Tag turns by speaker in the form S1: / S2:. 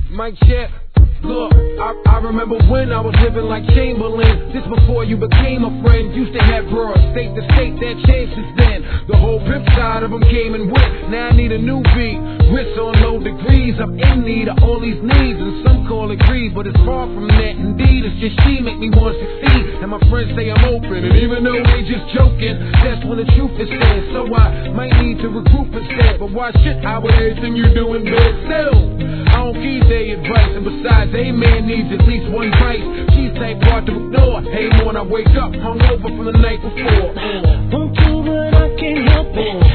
S1: Mike check. Look, I remember when I was living like Chamberlain. Just before you became a friend. Used to have bros, state to state, that changed since then. The whole pimp side of them came and went. Now I need a new beat. Wrist on low degrees, I'm in need of all these needs. And some call it greed, but it's far from that. Indeed, it's just she make me want to succeed. And my friends say I'm open, and even though they just joking, that's when the truth is said. So I might need to regroup instead. But why should I with everything you do in bed? Still, I don't keep their advice. And besides, a man needs at least one vice. She's type hard to ignore. Hey, when I wake up, hungover from the night before.
S2: Want to, but I can't help it.